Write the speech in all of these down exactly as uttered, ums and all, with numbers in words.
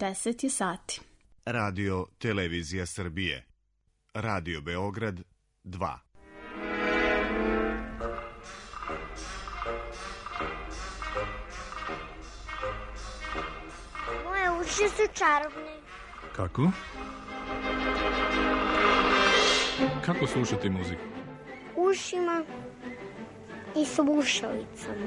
deset je sati. Radio Televizija Srbije. Radio Beograd dva. Moje uši su čarobne. Kako? Kako slušati muziku? Ušima i slušalicama.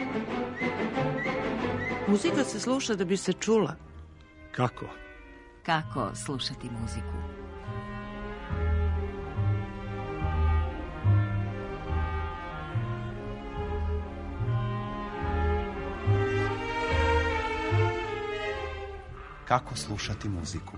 Muzika se sluša da bi se čula. Kako? Kako slušati muziku? Kako slušati muziku?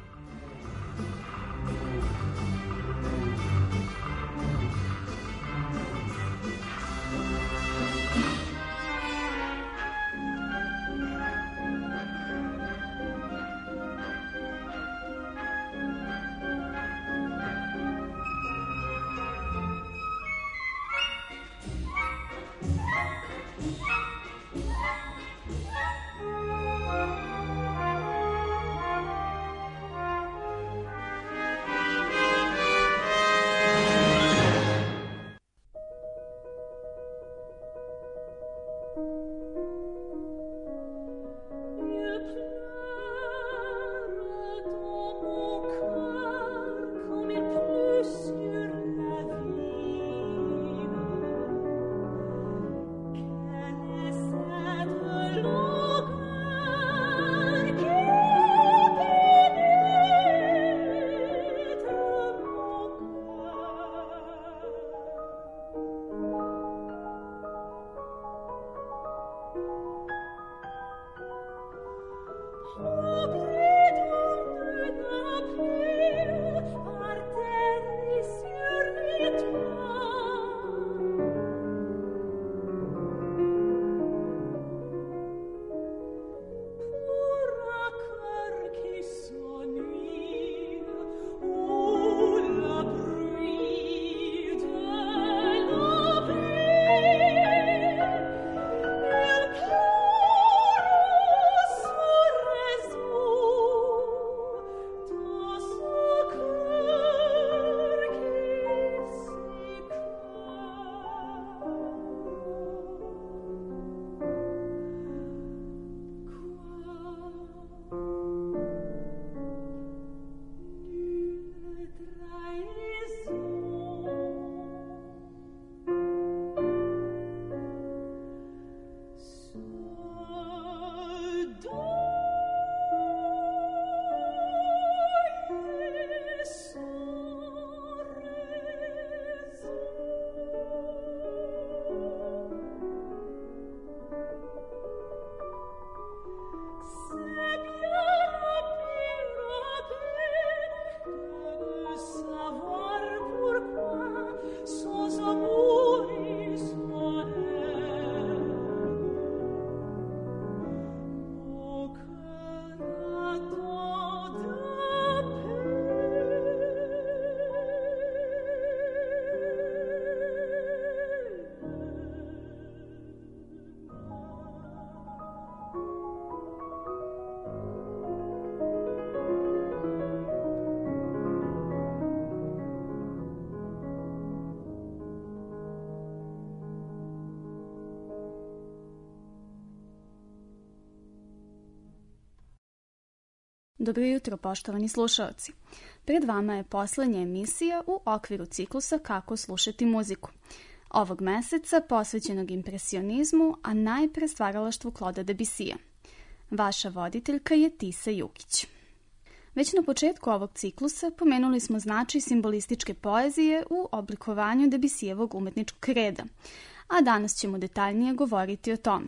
Dobro jutro, poštovani slušaoci. Pred vama je poslednja emisija u okviru ciklusa Kako slušati muziku. Ovog meseca posvećenog impresionizmu, a najpre stvaralaštvu Claude'a Debussija. Vaša voditeljka je Tisa Jukić. Već na početku ovog ciklusa pomenuli smo značaj simbolističke poezije u oblikovanju Debussijevog umetničkog reda, a danas ćemo detaljnije govoriti o tome.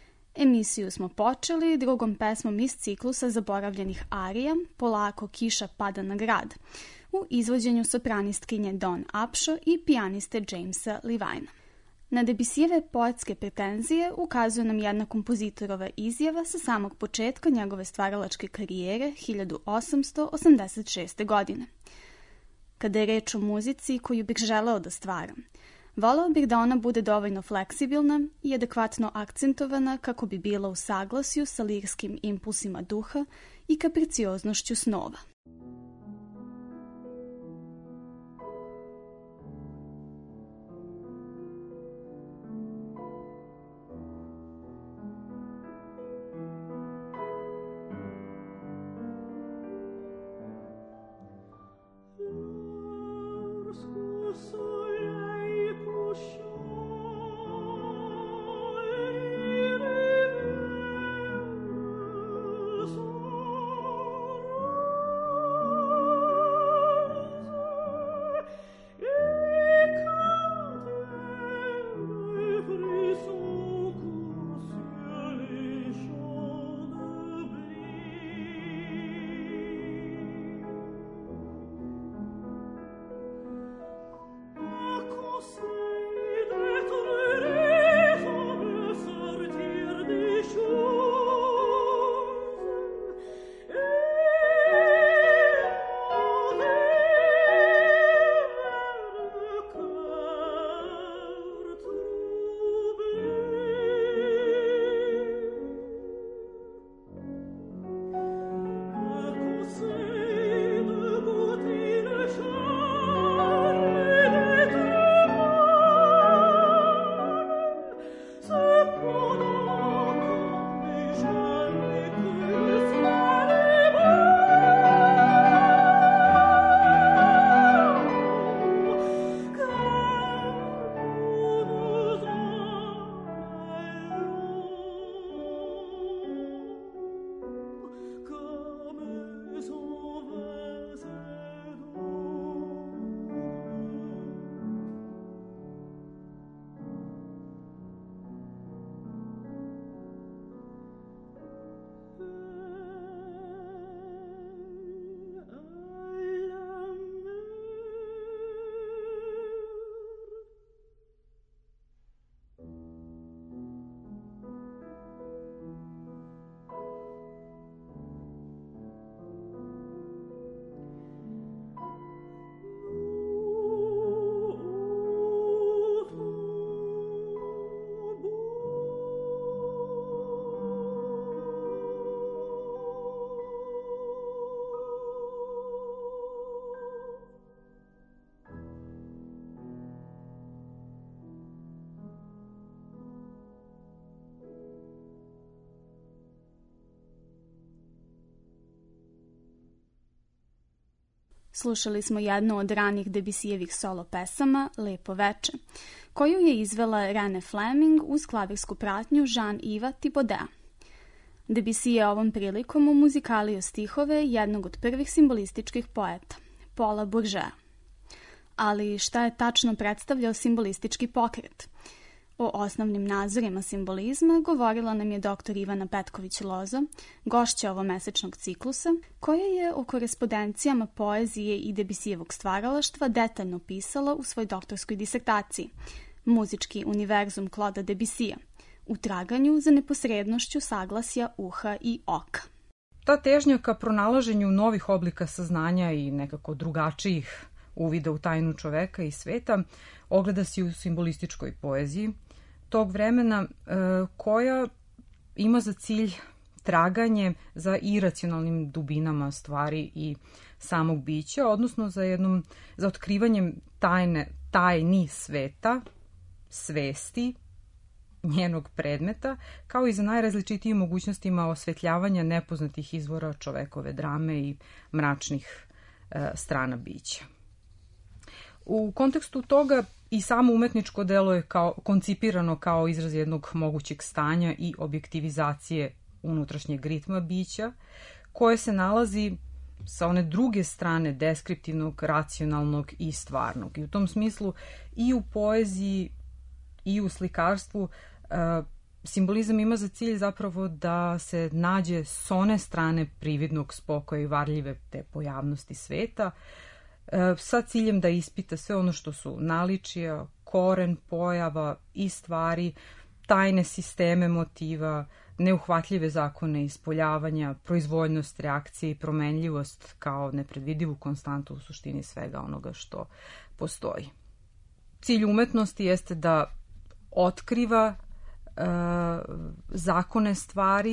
Emisiju smo počeli drugom pesmom iz ciklusa zaboravljenih arija Polako kiša pada na grad u izvođenju sopranistkinje Dawn Upshaw i pijaniste Jamesa Levina. Na Debussijeve poetske pretenzije ukazuje nam jedna kompozitorova izjava sa samog početka njegove stvaralačke karijere hiljadu osamsto osamdeset šeste. godine. Kada je reč o muzici koju bih želeo da stvaram, voleo bih da ona bude dovoljno fleksibilna i adekvatno akcentovana kako bi bila u saglasju sa lirskim impulsima duha i kapricioznošću snova. Slušali smo jednu od ranih Debussijevih solo pesama, Lepo veče, koju je izvela Rene Fleming uz klavirsku pratnju Jean-Yves Thibaudet. Debussy je ovom prilikom umuzikalio stihove jednog od prvih simbolističkih poeta, Paula Bourget. Ali šta je tačno predstavljao simbolistički pokret? O osnovnim nazorima simbolizma govorila nam je doktor Ivana Petković-Lozo, gošća ovomesečnog ciklusa, koja je o korespondencijama poezije i Debussijevog stvaralaštva detaljno pisala u svoj doktorskoj disertaciji Muzički univerzum Claude'a Debussija, u traganju za neposrednošću saglasja uha i oka. Ta težnja ka pronalaženju novih oblika saznanja i nekako drugačijih uvida u tajnu čoveka i sveta ogleda se u simbolističkoj poeziji tog vremena e, koja ima za cilj traganje za iracionalnim dubinama stvari i samog bića, odnosno za jednom za otkrivanjem tajne, tajni sveta, svesti, njenog predmeta, kao i za najrazličitijim mogućnostima osvetljavanja nepoznatih izvora čovekove drame i mračnih e, strana bića. U kontekstu toga i samo umetničko delo je kao, koncipirano kao izraz jednog mogućeg stanja i objektivizacije unutrašnjeg ritma bića, koje se nalazi sa one druge strane deskriptivnog, racionalnog i stvarnog. I u tom smislu i u poeziji i u slikarstvu uh, simbolizam ima za cilj zapravo da se nađe s one strane prividnog spokoja i varljive te pojavnosti sveta, sa ciljem da ispita sve ono što su naličija, koren pojava i stvari, tajne sisteme motiva, neuhvatljive zakone ispoljavanja, proizvoljnost reakcije i promenljivost kao nepredvidivu konstantu u suštini svega onoga što postoji. Cilj umetnosti jeste da otkriva e, zakone stvari,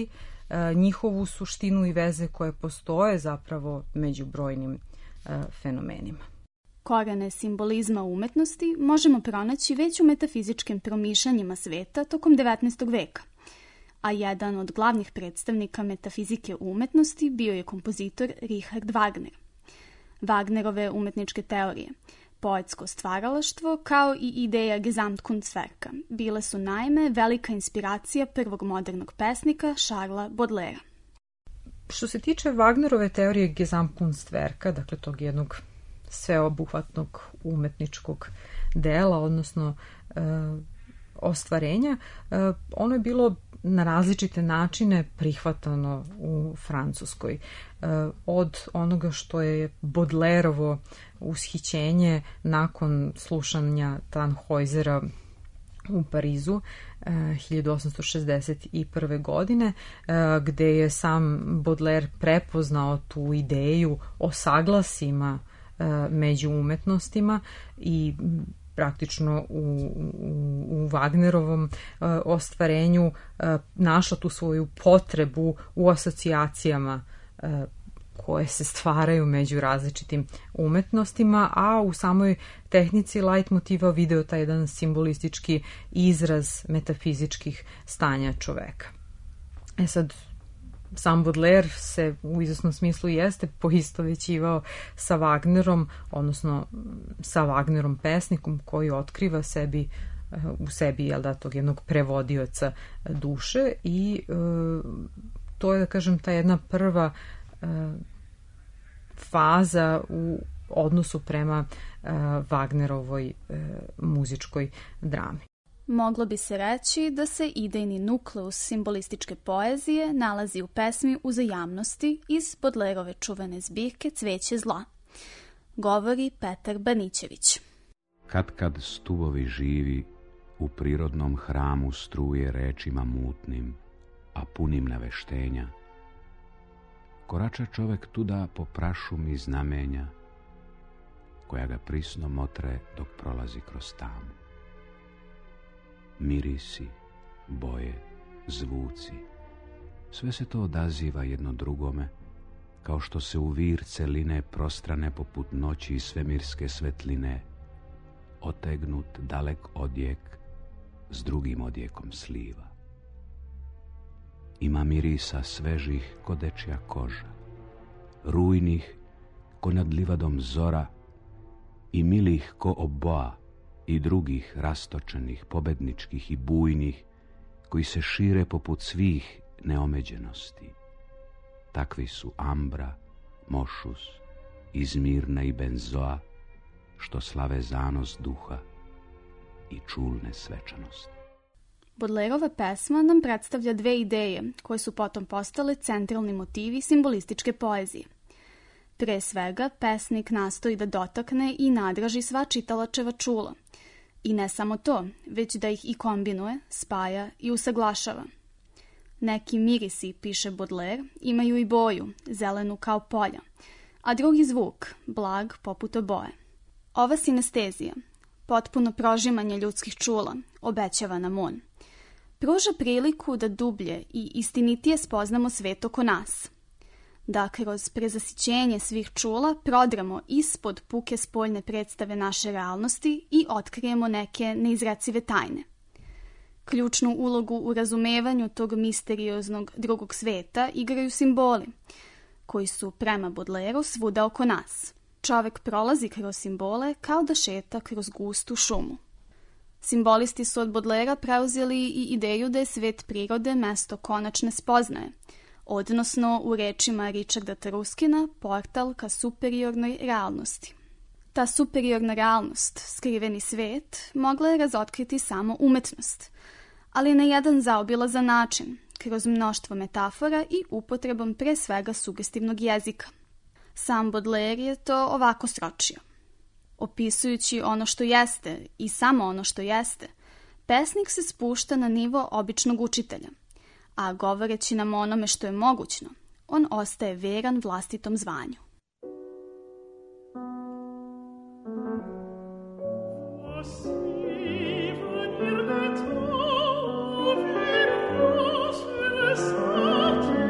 njihovu suštinu i veze koje postoje zapravo među brojnim fenomenima. Korene simbolizma u umetnosti možemo pronaći već u metafizičkim promišljanjima sveta tokom devetnaestog veka, a jedan od glavnih predstavnika metafizike u umetnosti bio je kompozitor Richard Wagner. Wagnerove umetničke teorije, poetsko stvaralaštvo kao i ideja Gesamtkunstwerka bile su naime velika inspiracija prvog modernog pesnika Charlesa Baudelaira. Što se tiče Wagnerove teorije Gesamtkunstwerka, dakle tog jednog sveobuhvatnog umetničkog dela, odnosno e, ostvarenja, e, ono je bilo na različite načine prihvatano u Francuskoj. E, od onoga što je Baudelairovo ushićenje nakon slušanja Tannhäusera u Parizu hiljadu osamsto šezdeset prve. godine, gde je sam Baudelaire prepoznao tu ideju o saglasima među umetnostima i praktično u, u, u Wagnerovom uh, ostvarenju uh, našla tu svoju potrebu u asocijacijama uh, koje se stvaraju među različitim umetnostima, a u samoj tehnici leitmotiva video taj jedan simbolistički izraz metafizičkih stanja čoveka. E sad, sam Baudelaire se u izvesnom smislu jeste poistovećivao sa Wagnerom, odnosno sa Wagnerom pesnikom koji otkriva sebi, u sebi jel da, tog jednog prevodioca duše i e, to je, da kažem, ta jedna prva e, faza u odnosu prema e, Wagnerovoj e, muzičkoj drami. Moglo bi se reći da se idejni nukleus simbolističke poezije nalazi u pesmi Uzajamnosti iz Baudelaireove čuvene zbirke Cveće zla. Govori Petar Banićević. Kad kad stubovi živi u prirodnom hramu struje rečima mutnim, a punim naveštenja, korača čovek tuda po prašumi znamenja, koja ga prisno motre dok prolazi kroz tamu. Mirisi, boje, zvuci, sve se to odaziva jedno drugome, kao što se u vir celine prostrane poput noći i svemirske svetline, otegnut dalek odjek s drugim odjekom sliva. Ima mirisa svežih ko dečja koža, rujnih ko nad livadom zora i milih ko oboa, i drugih rastočenih, pobedničkih i bujnih, koji se šire poput svih neomeđenosti. Takvi su ambra, mošus, izmirna i benzoa, što slave zanos duha i čulne svečanosti. Baudelaireova pesma nam predstavlja dve ideje, koje su potom postale centralni motivi simbolističke poezije. Pre svega, pesnik nastoji da dotakne i nadraži sva čitalačeva čula. I ne samo to, već da ih i kombinuje, spaja i usaglašava. Neki mirisi, piše Baudelaire, imaju i boju, zelenu kao polja, a drugi zvuk, blag poput oboje. Ova sinestezija, potpuno prožimanje ljudskih čula, obećava nam on. Pruža priliku da dublje i istinitije spoznamo svet oko nas. Da kroz prezasićenje svih čula prodramo ispod puke spoljne predstave naše realnosti i otkrijemo neke neizrecive tajne. Ključnu ulogu u razumevanju tog misterioznog drugog sveta igraju simboli, koji su prema Baudelairu svuda oko nas. Čovek prolazi kroz simbole kao da šeta kroz gustu šumu. Simbolisti su od Baudelaira preuzeli i ideju da je svet prirode mesto konačne spoznaje, odnosno u rečima Richarda Taruskina portal ka superiornoj realnosti. Ta superiorna realnost, skriveni svet, mogla je razotkriti samo umetnost, ali na jedan zaobilazan način, kroz mnoštvo metafora i upotrebom pre svega sugestivnog jezika. Sam Baudelaire je to ovako sročio. Opisujući ono što jeste i samo ono što jeste, pesnik se spušta na nivo običnog učitelja, a govoreći nam o onome što je mogućno, on ostaje veran vlastitom zvanju. Thank you.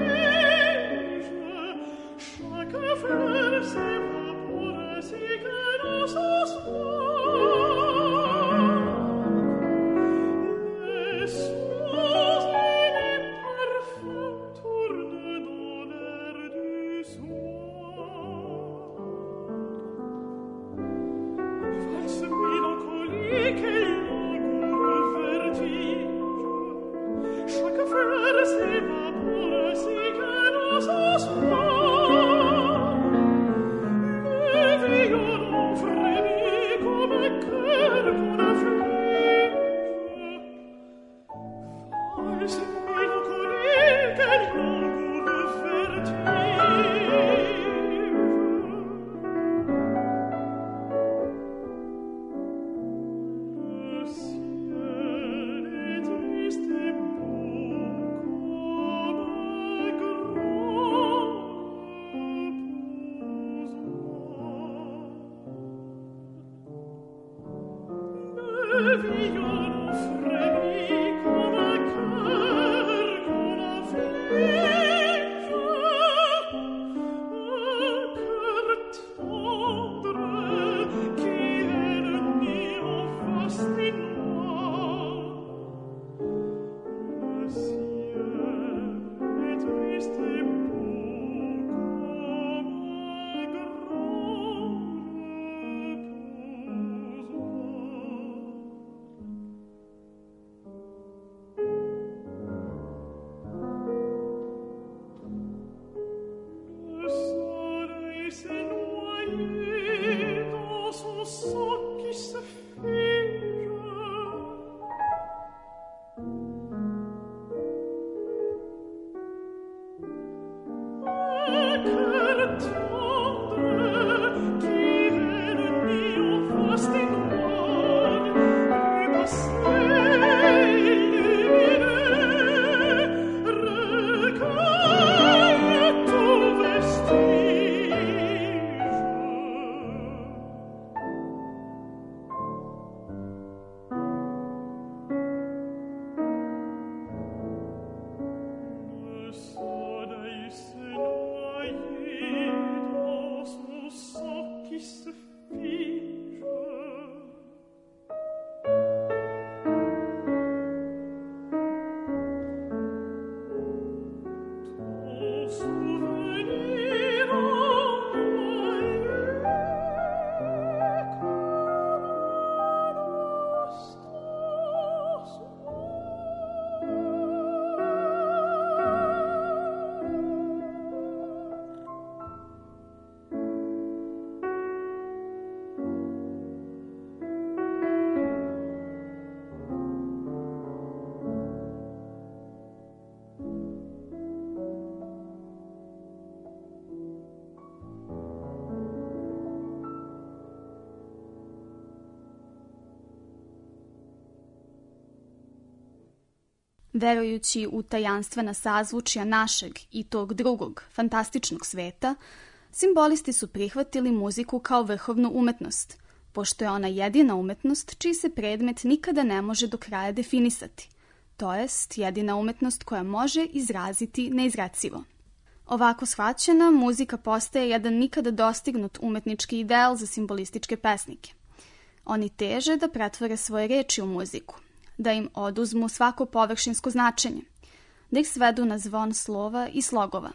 Verujući u tajanstvena sazvučja našeg i tog drugog, fantastičnog sveta, simbolisti su prihvatili muziku kao vrhovnu umetnost, pošto je ona jedina umetnost čiji se predmet nikada ne može do kraja definisati, to jest jedina umetnost koja može izraziti neizrecivo. Ovako shvaćena, muzika postaje jedan nikada dostignut umetnički ideal za simbolističke pesnike. Oni teže da pretvore svoje reči u muziku, da im oduzmu svako površinsko značenje, da ih svedu na zvon slova i slogova.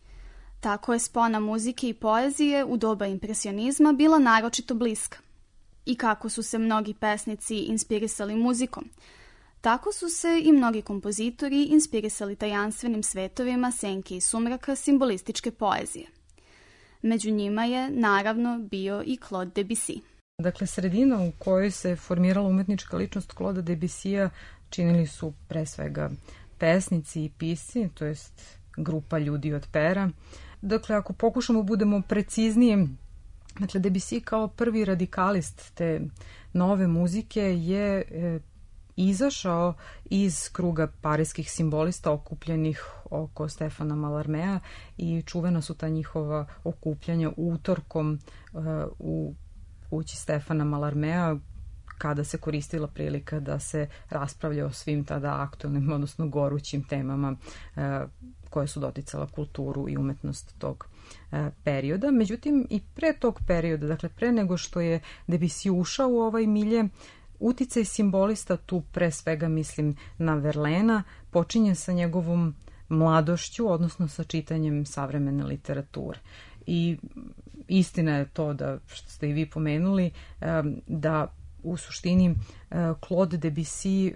Tako je spona muzike i poezije u doba impresionizma bila naročito bliska. I kako su se mnogi pesnici inspirisali muzikom, tako su se i mnogi kompozitori inspirisali tajanstvenim svetovima senke i sumraka simbolističke poezije. Među njima je, naravno, bio i Claude Debussy. Dakle, sredina u kojoj se formirala umetnička ličnost Claude Debussya činili su pre svega pesnici i pisci, to jest grupa ljudi od pera. Dakle, ako pokušamo budemo precizniji, dakle, Debussy kao prvi radikalist te nove muzike je e, izašao iz kruga parijskih simbolista okupljenih oko Stefana Mallarmea i čuvena su ta njihova okupljanja utorkom e, u kući Stefana Mallarmea, kada se koristila prilika da se raspravlja o svim tada aktualnim, odnosno gorućim temama e, koje su doticala kulturu i umetnost tog perioda. Međutim, i pre tog perioda, dakle pre nego što je Debussy ušao u ovaj milje, uticaj simbolista, tu pre svega mislim na Verlaina, počinje sa njegovom mladošću, odnosno sa čitanjem savremene literature. I istina je to da, što ste i vi pomenuli, da u suštini Claude Debussy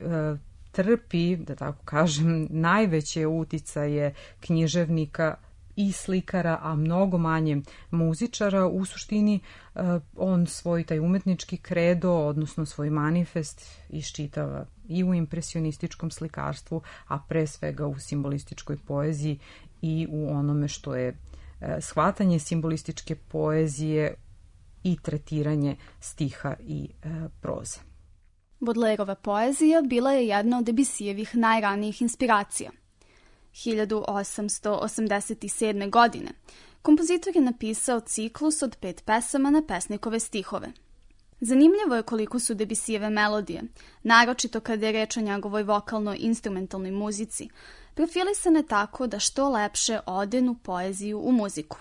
trpi, da tako kažem, najveće uticaje književnika i slikara, a mnogo manje muzičara. U suštini on svoj taj umetnički kredo, odnosno svoj manifest iščitava i u impresionističkom slikarstvu, a pre svega u simbolističkoj poeziji i u onome što je shvatanje simbolističke poezije i tretiranje stiha i proze. Baudelaireova poezija bila je jedna od Debussijevih najranijih inspiracija. hiljadu osamsto osamdeset sedme. godine kompozitor je napisao ciklus od pet pesama na pesnikove stihove. Zanimljivo je koliko su Debussijeve melodije, naročito kada je reč o njegovoj vokalno-instrumentalnoj muzici, profilisane tako da što lepše odenu poeziju u muziku.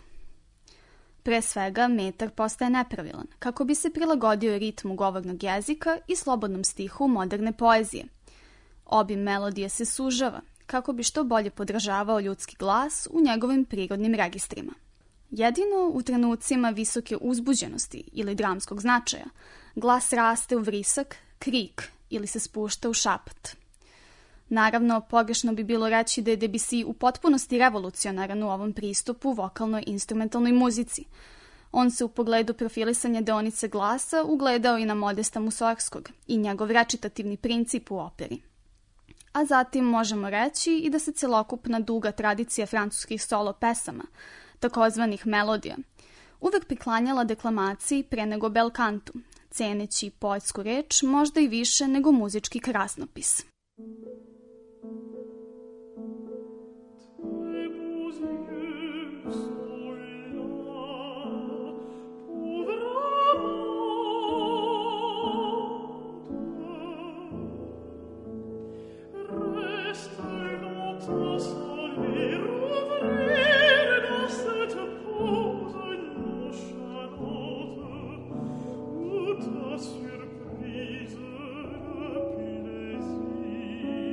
Pre svega, metar postaje nepravilan, kako bi se prilagodio ritmu govornog jezika i slobodnom stihu moderne poezije. Obim melodije se sužava, kako bi što bolje podražavao ljudski glas u njegovim prirodnim registrima. Jedino u trenucima visoke uzbuđenosti ili dramskog značaja, glas raste u vrisak, krik ili se spušta u šapat. Naravno, pogrešno bi bilo reći da je Debussy u potpunosti revolucionaran u ovom pristupu vokalnoj instrumentalnoj muzici. On se u pogledu profilisanja deonice glasa ugledao i na Modesta Mussorgskog i njegov recitativni princip u operi. A zatim možemo reći i da se celokupna duga tradicija francuskih solo pesama, takozvanih melodija, uvek priklanjala deklamaciji pre nego bel kantu, ceneći poetsku reč možda i više nego muzički krasnopis. Surprise, le plaisir.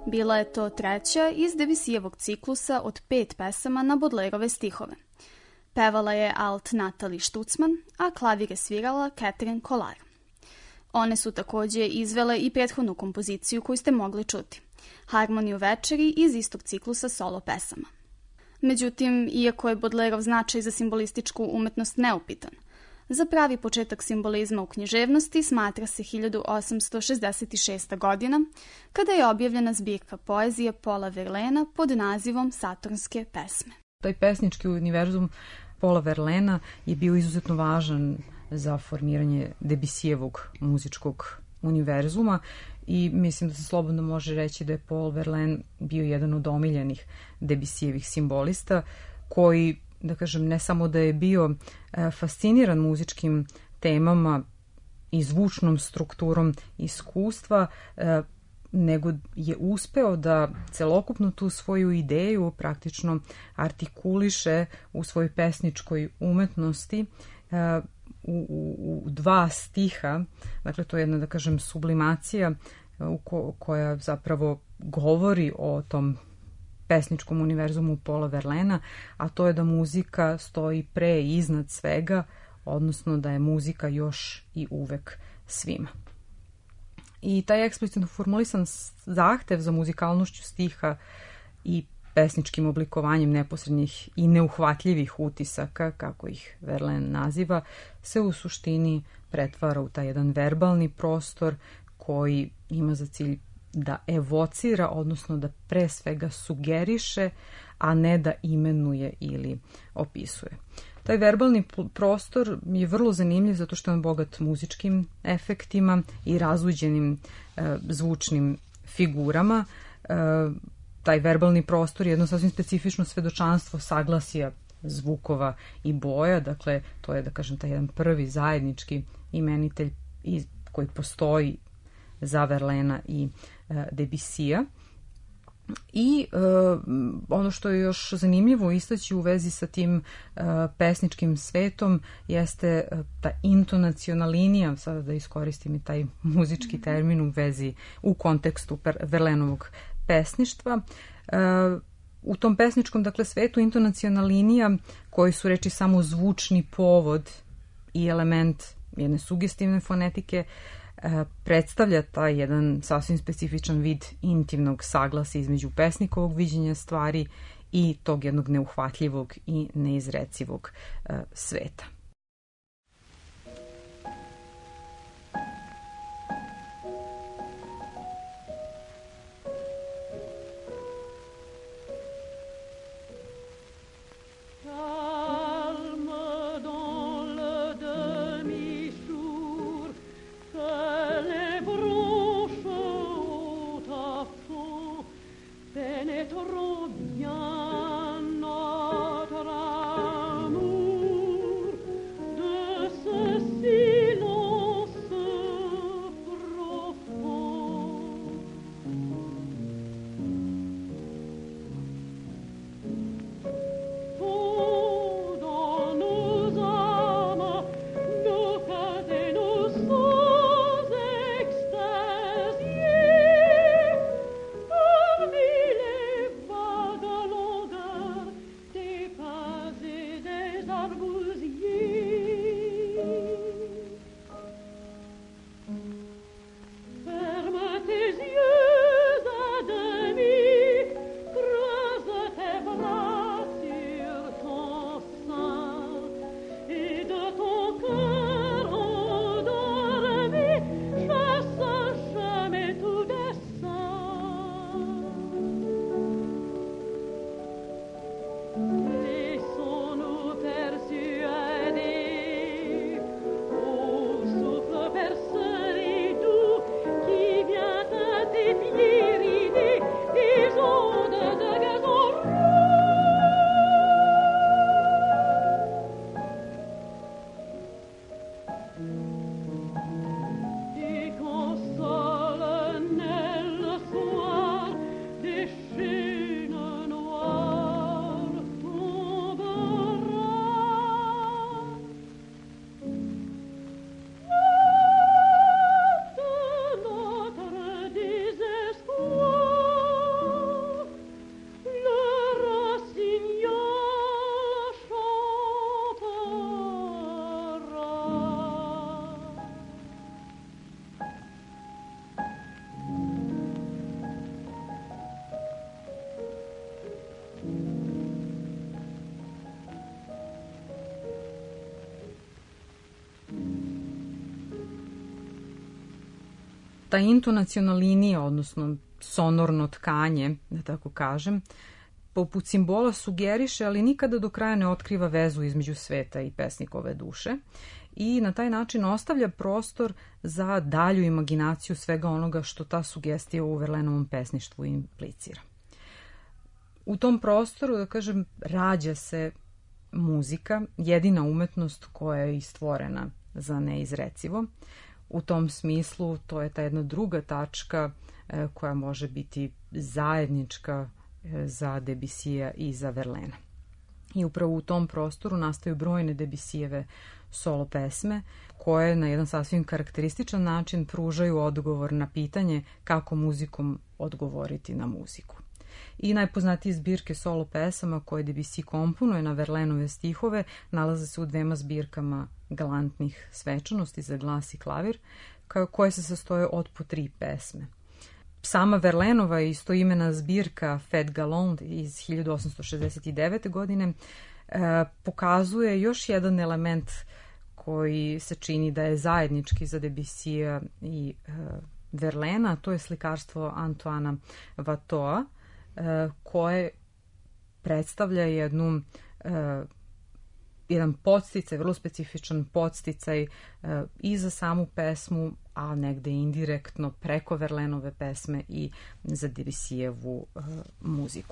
Bila je to treća iz Debussijevog ciklusa od pet pesama na Baudelaireove stihove. Pevala je alt Natalie Stutzman, a klavir je svirala Catherine Collar. One su takođe izvele i prethodnu kompoziciju koju ste mogli čuti, Harmoniju večeri iz istog ciklusa solo pesama. Međutim, iako je Baudelaireov značaj za simbolističku umetnost neupitan, za pravi početak simbolizma u književnosti smatra se hiljadu osamsto šezdeset šesta. godina, kada je objavljena zbirka poezije Paula Verlaina pod nazivom Saturnske pesme. Taj pesnički univerzum Paula Verlaina je bio izuzetno važan za formiranje Debussijevog muzičkog univerzuma i mislim da se slobodno može reći da je Paul Verlaine bio jedan od omiljenih Debussijevih simbolista koji, da kažem, ne samo da je bio fasciniran muzičkim temama i zvučnom strukturom iskustva, nego je uspeo da celokupnu tu svoju ideju praktično artikuliše u svojoj pesničkoj umetnosti u, u, u dva stiha. Dakle, to je jedna, da kažem, sublimacija u ko, koja zapravo govori o tom pesničkom univerzumu Paula Verlaina, a to je da muzika stoji pre i iznad svega, odnosno da je muzika još i uvek svima. I taj eksplicitno formulisan zahtev za muzikalnošću stiha i pesničkim oblikovanjem neposrednih i neuhvatljivih utisaka, kako ih Verlaine naziva, se u suštini pretvara u taj jedan verbalni prostor koji ima za cilj da evocira, odnosno da pre svega sugeriše, a ne da imenuje ili opisuje. Taj verbalni prostor je vrlo zanimljiv zato što je on bogat muzičkim efektima i razuđenim e, zvučnim figurama. E, taj verbalni prostor je jedno sasvim specifično svedočanstvo saglasja zvukova i boja, dakle to je, da kažem, taj jedan prvi zajednički imenitelj iz, koji postoji za Verlaina i e, Debussija. I e, ono što je još zanimljivo istaći u vezi sa tim e, pesničkim svetom jeste e, ta intonaciona linija, sada da iskoristim i taj muzički termin u vezi, u kontekstu Verlainovog pesništva. E, u tom pesničkom, dakle, svetu intonaciona linija, koji su reči samo zvučni povod i element jedne sugestivne fonetike, predstavlja taj jedan sasvim specifičan vid intimnog saglasa između pesnikovog viđenja stvari i tog jednog neuhvatljivog i neizrecivog sveta. Ta intonaciona linija, odnosno sonorno tkanje, da tako kažem, poput simbola sugeriše, ali nikada do kraja ne otkriva vezu između sveta i pesnikove duše i na taj način ostavlja prostor za dalju imaginaciju svega onoga što ta sugestija u Verlainovom pesništvu implicira. U tom prostoru, da kažem, rađa se muzika, jedina umetnost koja je istvorena za neizrecivo. U tom smislu to je ta jedna druga tačka e, koja može biti zajednička e, za Debussija i za Verlaina. I upravo u tom prostoru nastaju brojne Debussijeve solo pesme koje na jedan sasvim karakterističan način pružaju odgovor na pitanje kako muzikom odgovoriti na muziku. I najpoznatije zbirke solo pesama koje Debussy komponuje na Verlainove stihove nalaze se u dvema zbirkama galantnih svečanosti za glas i klavir, koje se sastoje od po tri pesme. Sama Verlainova istoimena zbirka Fête Galante iz hiljadu osamsto šezdeset devete. godine e, pokazuje još jedan element koji se čini da je zajednički za Debussija i e, Verlaina, to je slikarstvo Antoana Watteaua, koje predstavlja jednu, jedan podsticaj, vrlo specifičan podsticaj i za samu pesmu, a negde indirektno preko Verlainove pesme i za Debussyjevu muziku.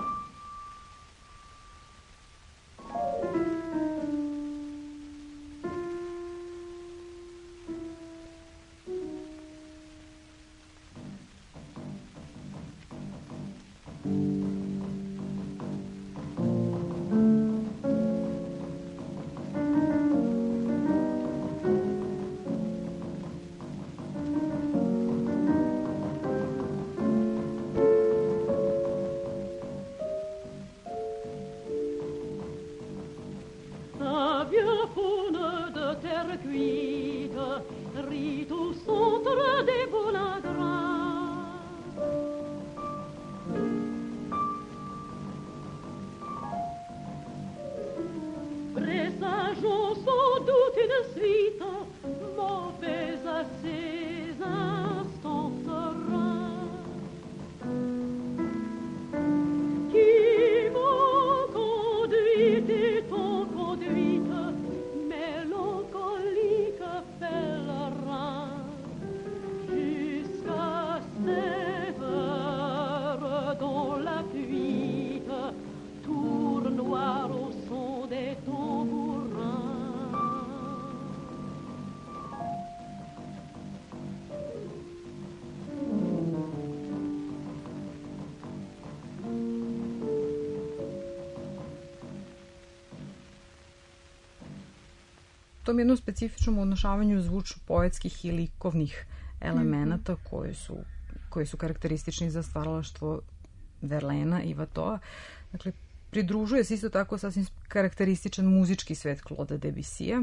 tom jednom specifičnom odnošavanju zvučno-poetskih i likovnih elemenata mm-hmm. koji su, koji su karakteristični za stvaralaštvo Verlaina i Watteaua. Dakle, pridružuje se isto tako sasvim karakterističan muzički svet Claude Debussija.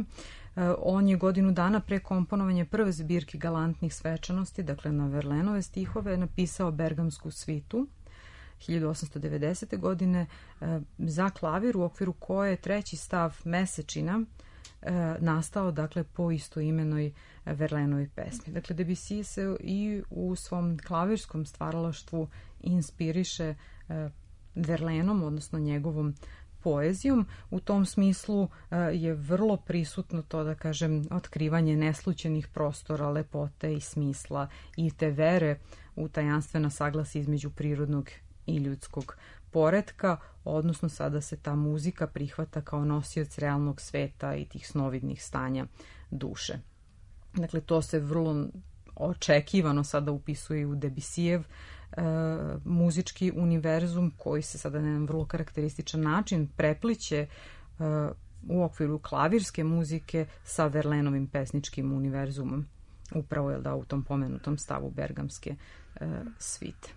On je godinu dana pre komponovanja prve zbirke galantnih svečanosti, dakle na Verlainove stihove, napisao Bergamsku svitu hiljadu osamsto devedesete. godine za klavir, u okviru koje je treći stav Mesečina nastao, dakle, po istoimenoj Verlainovoj pesmi. Dakle, Debussy se i u svom klavirskom stvaralaštvu inspiriše Verlainom, odnosno njegovom poezijom. U tom smislu je vrlo prisutno to, da kažem, otkrivanje neslućenih prostora, lepote i smisla i te vere u tajanstvena saglasja između prirodnog i ljudskog poretka, odnosno sada se ta muzika prihvata kao nosioc realnog sveta i tih snovidnih stanja duše. Dakle, to se vrlo očekivano sada upisuje u Debussyjev e, muzički univerzum, koji se sada na jedan vrlo karakterističan način prepliće e, u okviru klavirske muzike sa Verlainovim pesničkim univerzumom, upravo je da u tom pomenutom stavu Bergamske e, svite.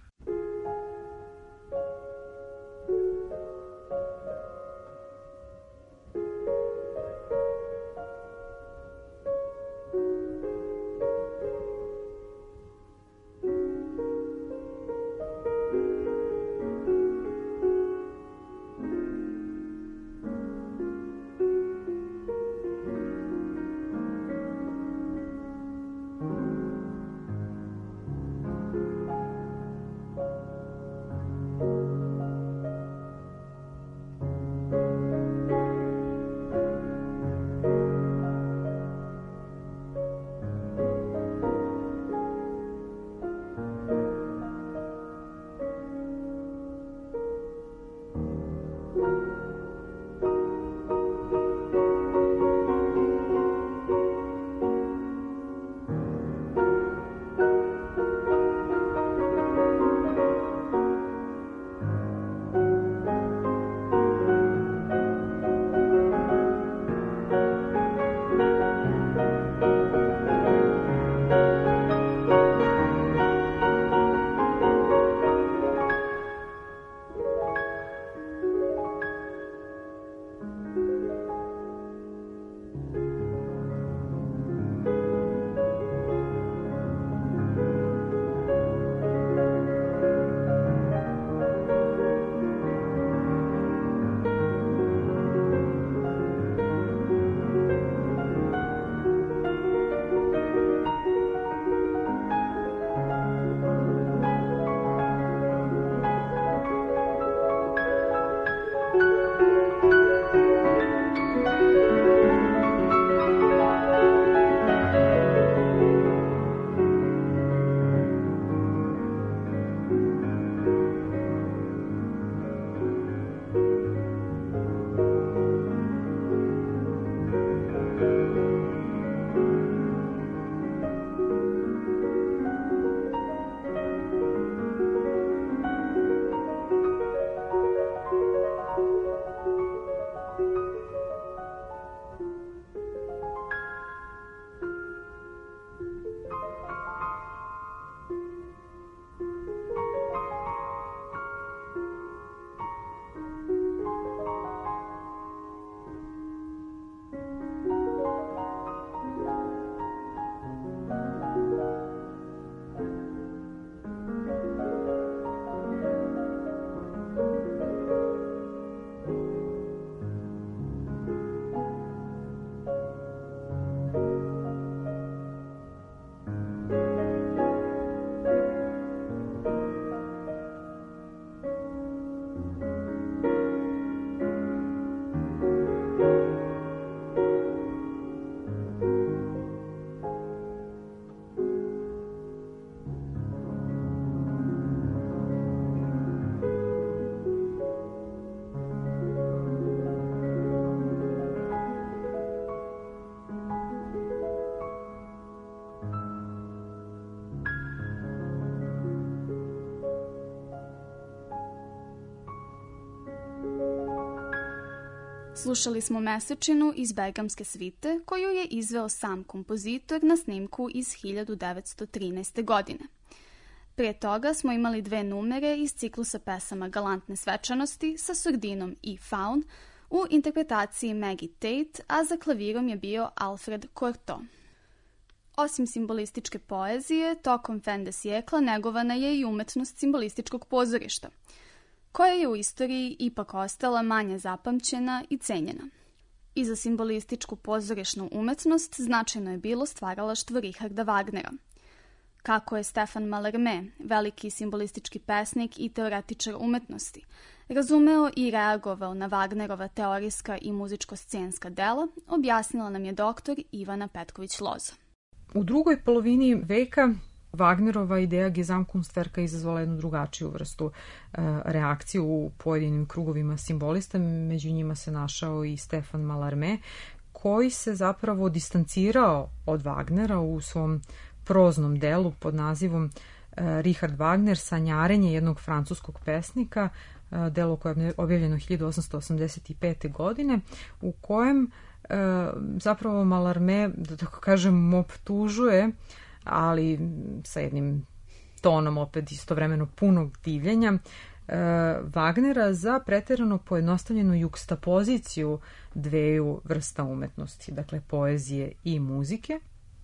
Slušali smo Mesečinu iz Bergamske svite, koju je izveo sam kompozitor na snimku iz hiljadu devetsto trinaeste. godine. Prije toga smo imali dve numere iz ciklusa pesama Galantne svečanosti sa surdinom i faun u interpretaciji Maggie Tate, a za klavirom je bio Alfred Cortot. Osim simbolističke poezije, tokom Fendesijekla negovana je i umetnost simbolističkog pozorišta, koja je u istoriji ipak ostala manje zapamćena i cenjena. I za simbolističku pozorišnu umetnost značajno je bilo stvaralaštvo Richarda Wagnera. Kako je Stefan Mallarmé, veliki simbolistički pesnik i teoretičar umetnosti, razumeo i reagovao na Wagnerova teorijska i muzičko-scenska dela, objasnila nam je doktor Ivana Petković-Lozo. U drugoj polovini veka Wagnerova ideja Gesamtkunstwerka izazvala jednu drugačiju vrstu e, reakciju u pojedinim krugovima simbolista, među njima se našao i Stefan Mallarmé, koji se zapravo distancirao od Wagnera u svom proznom delu pod nazivom e, Richard Wagner, sanjarenje jednog francuskog pesnika, e, delo koje je objavljeno hiljadu osamsto osamdeset pete. godine, u kojem e, zapravo Mallarmé, da tako kažem, optužuje, ali sa jednim tonom opet istovremeno punog divljenja, e, Wagnera za preterano pojednostavljenu jukstapoziciju dveju vrsta umetnosti, dakle poezije i muzike.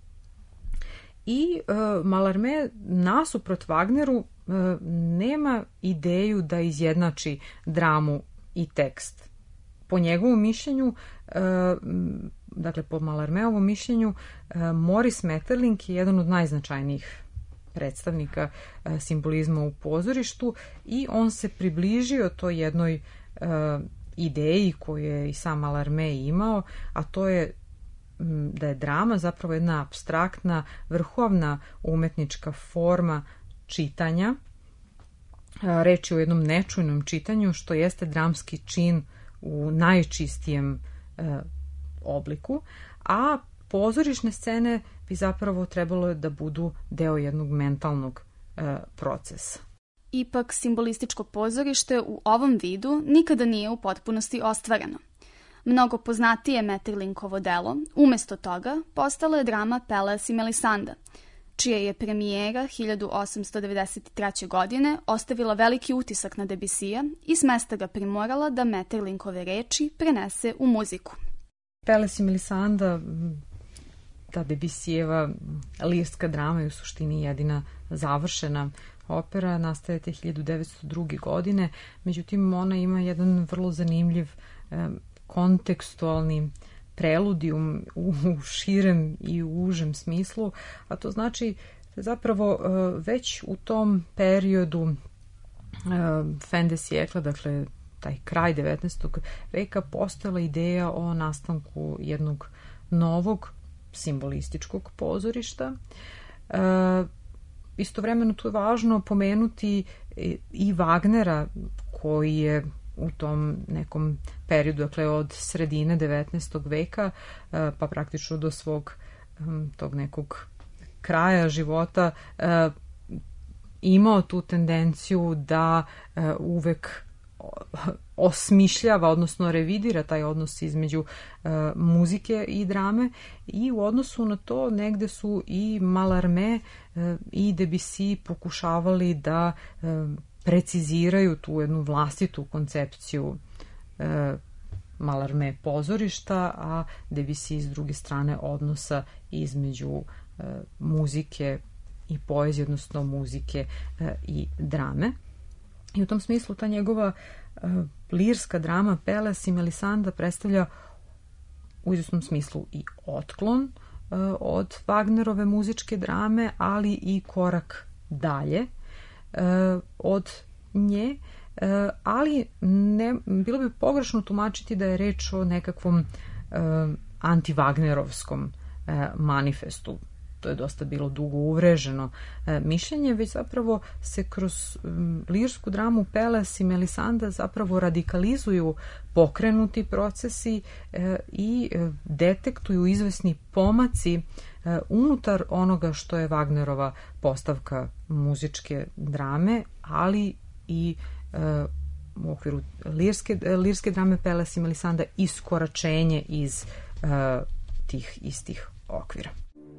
I e, Mallarmé nasuprot Wagneru e, nema ideju da izjednači dramu i tekst. Po njegovom mišljenju, e, dakle po Mallarméovom mišljenju, e, Maurice Maeterlinck je jedan od najznačajnijih predstavnika e, simbolizma u pozorištu i on se približio toj jednoj e, ideji koju je i sam Mallarmé imao, a to je da je drama zapravo jedna apstraktna, vrhovna umetnička forma čitanja. Reč je o jednom nečujnom čitanju, što jeste dramski čin u najčistijem e, obliku, a pozorišne scene bi zapravo trebalo da budu deo jednog mentalnog e, procesa. Ipak, simbolističko pozorište u ovom vidu nikada nije u potpunosti ostvareno. Mnogo poznatije Maeterlinckovo delo, umesto toga, postala je drama Pelléas i Melisande, čija je premijera hiljadu osamsto devedeset treće. godine ostavila veliki utisak na Debussija i smesta ga primorala da Maeterlinckove reči prenese u muziku. Pelléas i Melisande, ta Debussijeva lirska drama je u suštini jedina završena opera, nastaje te hiljadu devetsto druge. godine, međutim ona ima jedan vrlo zanimljiv eh, kontekstualni preludijum u širem i u užem smislu, a to znači da zapravo već u tom periodu fin de siècle, dakle taj kraj devetnaestog. veka, postojala ideja o nastanku jednog novog simbolističkog pozorišta. Istovremeno tu je važno pomenuti i Wagnera, koji je u tom nekom periodu, dakle od sredine devetnaestog. veka pa praktično do svog tog nekog kraja života imao tu tendenciju da uvek osmišljava, odnosno revidira taj odnos između muzike i drame, i u odnosu na to negde su i Mallarmé i Debussy pokušavali da preciziraju tu jednu vlastitu koncepciju e, Mallarmé pozorišta, a Debussy s druge strane odnosa između e, muzike i poezije, odnosno muzike e, i drame. I u tom smislu ta njegova e, lirska drama Pelléas i Melisande predstavlja u izvesnom smislu i otklon e, od Wagnerove muzičke drame, ali i korak dalje od nje, ali ne, bilo bi pogrešno tumačiti da je reč o nekakvom anti-Wagnerovskom manifestu. To je dosta bilo dugo uvreženo mišljenje, već zapravo se kroz lirsku dramu Pelléas i Melisande zapravo radikalizuju pokrenuti procesi i detektuju izvesni pomaci unutar onoga što je Wagnerova postavka muzičke drame, ali i u okviru lirske, lirske drame Peles i Melisanda iskoračenje iz uh, tih istih okvira.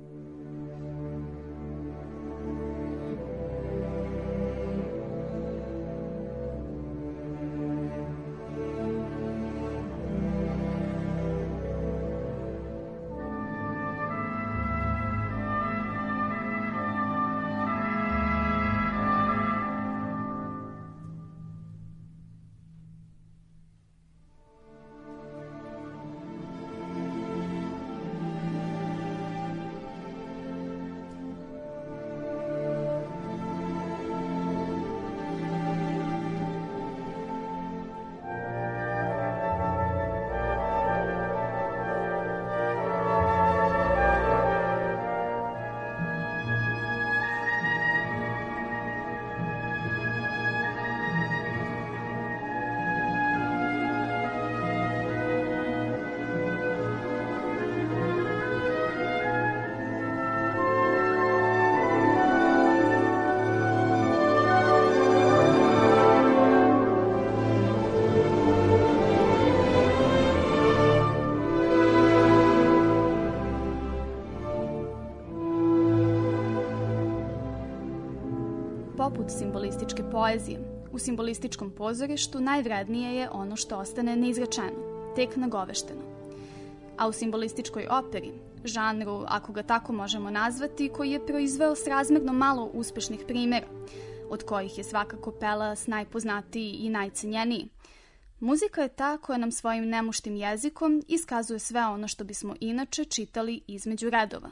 Poput simbolističke poezije, u simbolističkom pozorištu najvrednije je ono što ostane neizrečeno, tek nagovešteno. A u simbolističkoj operi, žanru, ako ga tako možemo nazvati, koji je proizveo srazmerno malo uspešnih primjera, od kojih je svakako Peles najpoznatiji i najcenjeniji, muzika je ta koja nam svojim nemuštim jezikom iskazuje sve ono što bismo inače čitali između redova.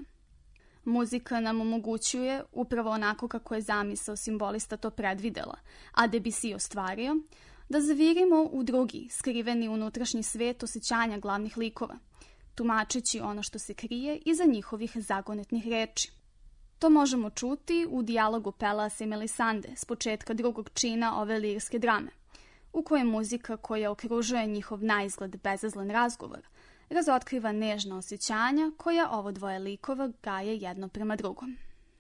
Muzika nam omogućuje, upravo onako kako je zamisao simbolista to predvidela, a Debussy ostvario, da zavirimo u drugi, skriveni unutrašnji svet osjećanja glavnih likova, tumačeći ono što se krije iza njihovih zagonetnih reči. To možemo čuti u dijalogu Pelesa i Melisande s početka drugog čina ove lirske drame, u kojoj muzika koja okružuje njihov naizgled bezazlen razgovor razotkriva nežna osjećanja koja ovo dvoje likova gaje jedno prema drugom.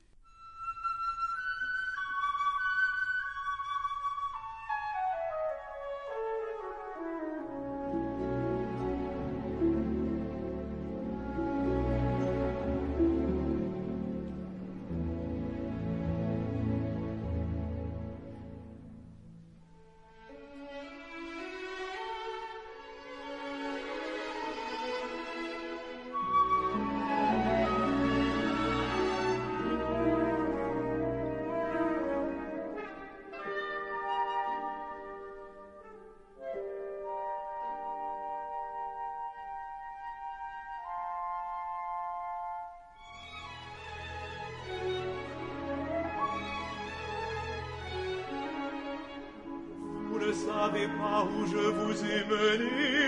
Ne savez pas où je vous ai mené.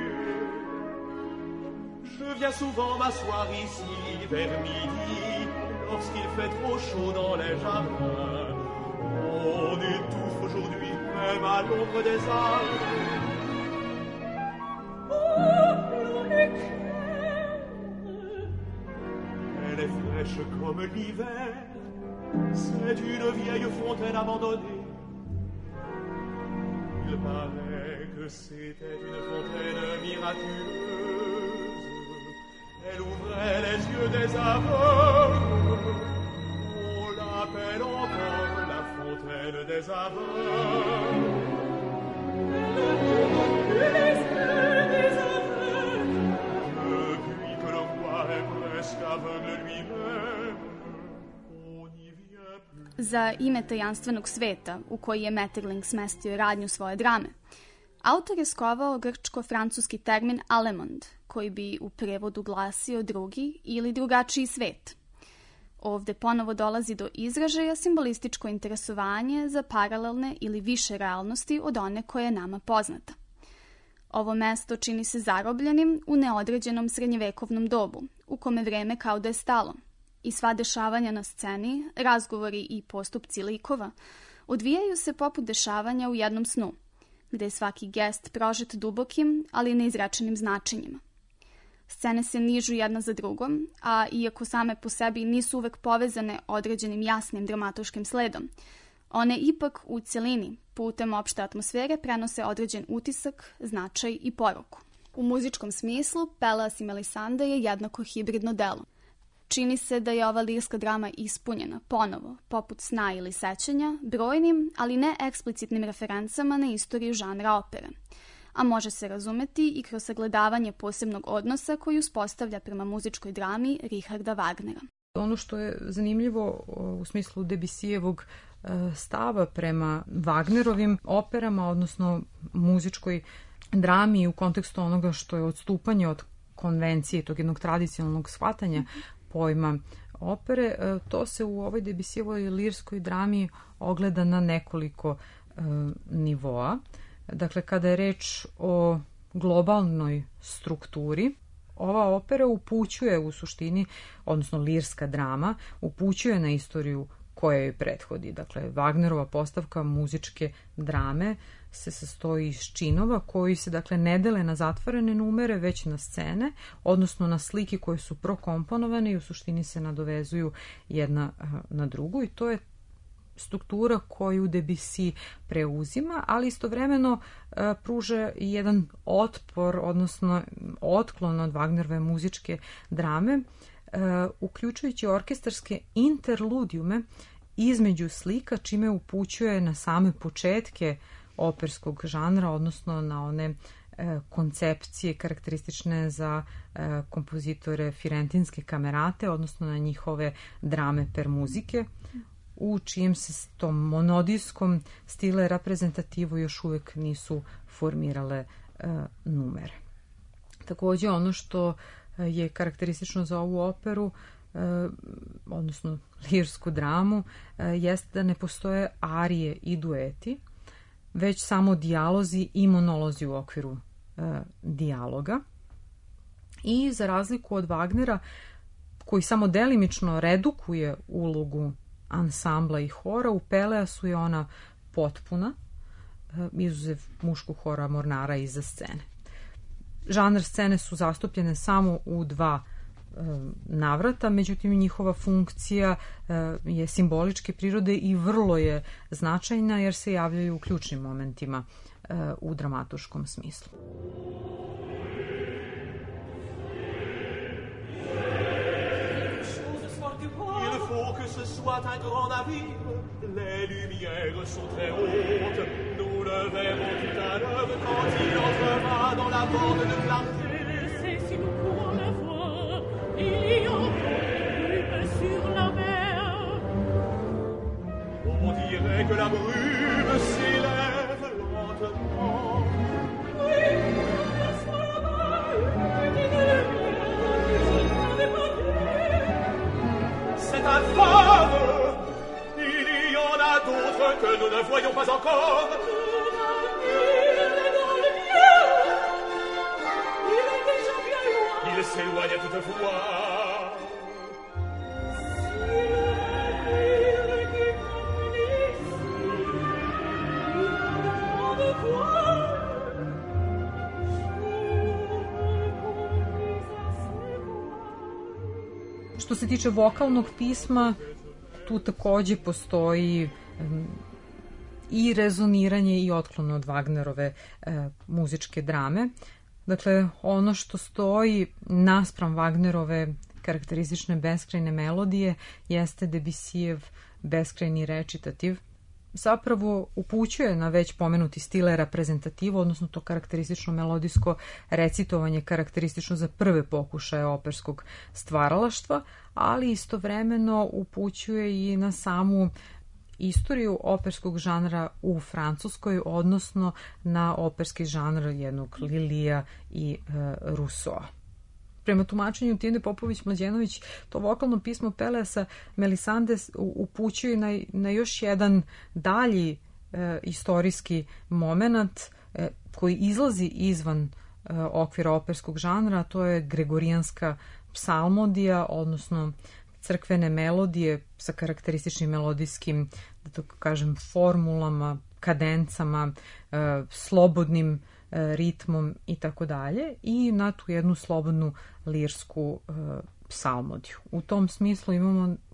Je viens souvent m'asseoir ici vers midi, lorsqu'il fait trop chaud dans les jardins. On étouffe aujourd'hui même à l'ombre des arbres. Oh, l'eau est claire. Elle est fraîche comme l'hiver. C'est une vieille fontaine abandonnée. Il paraît que c'était une fontaine miraculeuse. Elle ouvrait les yeux des aveugles. On l'appelle encore la fontaine des aveugles. Elle ne plus les yeux des aveugles. Depuis que le roi est presque aveugle lui-même. Za ime tajanstvenog sveta, u koji je Maeterlinck smestio radnju svoje drame, autor je skovao grčko-francuski termin Alemond, koji bi u prevodu glasio drugi ili drugačiji svet. Ovde ponovo dolazi do izražaja simbolističko interesovanje za paralelne ili više realnosti od one koja je nama poznata. Ovo mesto čini se zarobljenim u neodređenom srednjevekovnom dobu, u kome vreme kao da je stalo, i sva dešavanja na sceni, razgovori i postupci likova odvijaju se poput dešavanja u jednom snu, gde je svaki gest prožet dubokim, ali neizrečenim značenjima. Scene se nižu jedna za drugom, a iako same po sebi nisu uvek povezane određenim jasnim dramatoškim sledom, One ipak u cjelini putem opšte atmosfere prenose određen utisak, značaj i poruku. U muzičkom smislu Peleas i Melisande je jednako hibridno delo. Čini se da je ova lirska drama ispunjena, ponovo, poput sna ili sećanja, brojnim, ali ne eksplicitnim referencama na istoriju žanra opere, a može se razumeti i kroz sagledavanje posebnog odnosa koji uspostavlja prema muzičkoj drami Richarda Wagnera. Ono što je zanimljivo u smislu Debussijevog stava prema Wagnerovim operama, odnosno muzičkoj drami u kontekstu onoga što je odstupanje od konvencije, tog jednog tradicionalnog shvatanja pojma opere, to se u ovoj Debussijevoj lirskoj drami ogleda na nekoliko e, nivoa. Dakle, kada je reč o globalnoj strukturi, ova opera upućuje u suštini, odnosno lirska drama, upućuje na istoriju koja joj prethodi. Dakle, Wagnerova postavka muzičke drame se sastoji iz činova koji se, dakle, ne dele na zatvorene numere, već na scene, odnosno na slike koje su prokomponovane i u suštini se nadovezuju jedna na drugu, i to je struktura koju Debussy preuzima, ali istovremeno e, pruža jedan otpor, odnosno otklon od Wagnerove muzičke drame, e, uključujući orkestarske interludijume između slika, čime upućuje na same početke operskog žanra, odnosno na one e, koncepcije karakteristične za e, kompozitore firentinske kamerate, odnosno na njihove drame per muzike, u čijem se tom monodijskom stile reprezentativu još uvijek nisu formirale e, numere. Također ono što je karakteristično za ovu operu, e, odnosno lirsku dramu, e, jeste da ne postoje arije i dueti, već samo dijalozi i monolozi u okviru e, dijaloga. I za razliku od Wagnera, koji samo delimično redukuje ulogu ansambla i hora, u Peleasu je ona potpuna, izuzev muškog hora mornara iza scene. Žanr scene su zastupljene samo u dva e, navrata, međutim njihova funkcija e, je simboličke prirode i vrlo je značajna jer se javljaju u ključnim momentima e, u dramaturškom smislu. Ce soit un grand navire, les lumières sont très hautes, nous le verrons tout à l'heure quand il entrera dans la bande de clarté. C'est si nous pourrons le voir, il y a brume sur la mer. On dirait que la brume s'élève lentement. Oui, le soir là-bas, une lumière qui s'en avait pas vu. C'est un phare. Il y en a d'autres que nous ne voyons pas encore. Il s'éloigne toutefois. Što se tiče vokalnog pisma, tu takođe postoji um, i rezoniranje i otklon od Wagnerove uh, muzičke drame. Dakle, ono što stoji naspram Wagnerove karakteristične beskrajne melodije jeste Debussyjev beskrajni recitativ. Zapravo upućuje na već pomenuti stile reprezentativu, odnosno to karakteristično melodijsko recitovanje karakteristično za prve pokušaje operskog stvaralaštva, ali istovremeno upućuje i na samu istoriju operskog žanra u Francuskoj, odnosno na operski žanr jednog Lilija i e, Rousseau. Prema tumačenju Tijene Popović-Mlađenović, to vokalno pismo Peleasa Melisande upućuje na, na još jedan dalji e, istorijski moment e, koji izlazi izvan e, okvira operskog žanra, a to je gregorijanska psalmodija, odnosno crkvene melodije sa karakterističnim melodijskim, da tako kažem, formulama, kadencama, e, slobodnim e, ritmom i tako dalje, i na tu jednu slobodnu lirsku e, psalmodiju. U tom smislu imamo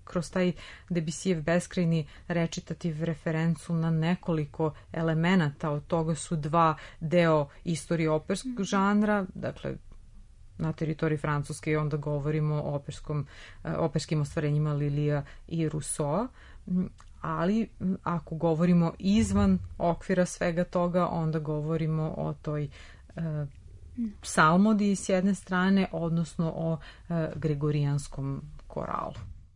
kroz taj Debussyjev beskrajni recitativ referencu na nekoliko elemenata, od toga su dva deo istorije operskog žanra, dakle na teritoriji Francuske, i onda govorimo o operskom, operskim ostvarenjima Lilija i Rousseau, ali ako govorimo izvan okvira svega toga, onda govorimo o toj uh, psalmodiji s jedne strane, odnosno o uh, gregorijanskom koralu.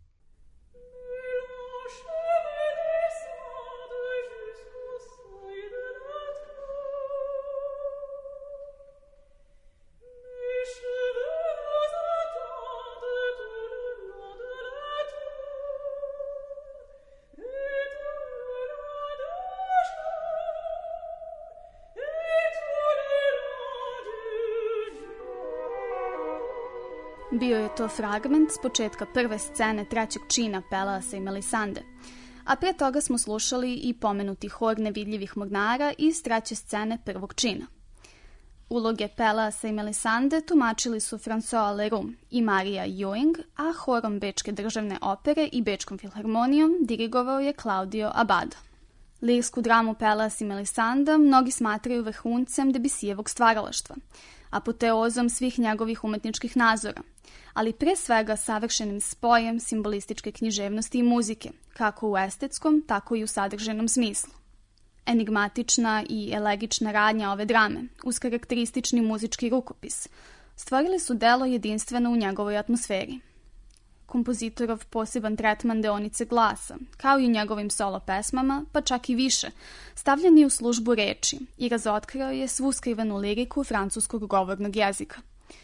Bio je to fragment s početka prve scene trećeg čina Pelasa i Melisande, a prije toga smo slušali i pomenuti hor nevidljivih mornara iz treće scene prvog čina. Uloge Pelasa i Melisande tumačili su François Leroux i Marija Ewing, a horom Bečke državne opere i Bečkom filharmonijom dirigovao je Claudio Abbado. Lirsku dramu Pelas i Melisanda mnogi smatraju vrhuncem Debusyjevog stvaralaštva, apoteozom svih njegovih umetničkih nazora, ali pre svega savršenim spojem simbolističke književnosti i muzike, kako u estetskom, tako i u sadržajnom smislu. Enigmatična i elegična radnja ove drame, uz karakteristični muzički rukopis, stvorili su delo jedinstveno u njegovoj atmosferi. Kompozitorov poseban tretman deonice glasa, kao i u njegovim solo pesmama, pa čak i više, stavljen je u službu reči i razotkrio je svu skrivenu liriku francuskog govornog jezika.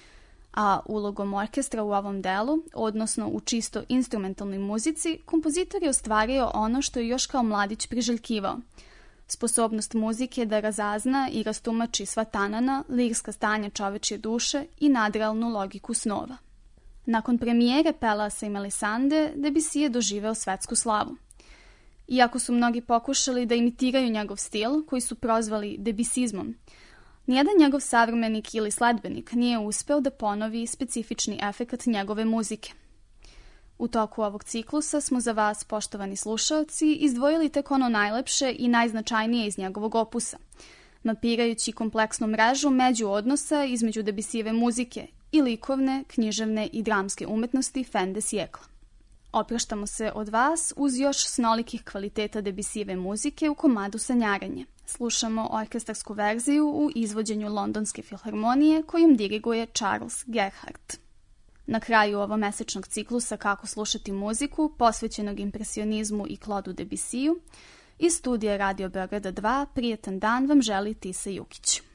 A ulogom orkestra u ovom delu, odnosno u čisto instrumentalnoj muzici, kompozitor je ostvario ono što je još kao mladić priželjkivao. Sposobnost muzike da razazna i rastumači sva tanana, lirska stanja čovečje duše i nadrealnu logiku snova. Nakon premijere Pelasa i Melisande, Debussy je doživeo svetsku slavu. Iako su mnogi pokušali da imitiraju njegov stil, koji su prozvali debusizmom, nijedan njegov savremenik ili sledbenik nije uspeo da ponovi specifični efekat njegove muzike. U toku ovog ciklusa smo za vas, poštovani slušaoci, izdvojili tek ono najlepše i najznačajnije iz njegovog opusa, mapirajući kompleksnu mrežu međuodnosa između Debussyjeve muzike i likovne, književne i dramske umetnosti fin de siècle. Opraštamo se od vas uz još snolikih kvaliteta Debussyjeve muzike u komadu Sanjaranje. Slušamo orkestarsku verziju u izvođenju Londonske filharmonije kojom diriguje Charles Gerhardt. Na kraju ovomesečnog ciklusa Kako slušati muziku, posvećenog impresionizmu i Claude'u Debussyju, iz studija Radio Beograda dva, prijetan dan vam želi Tisa Jukić.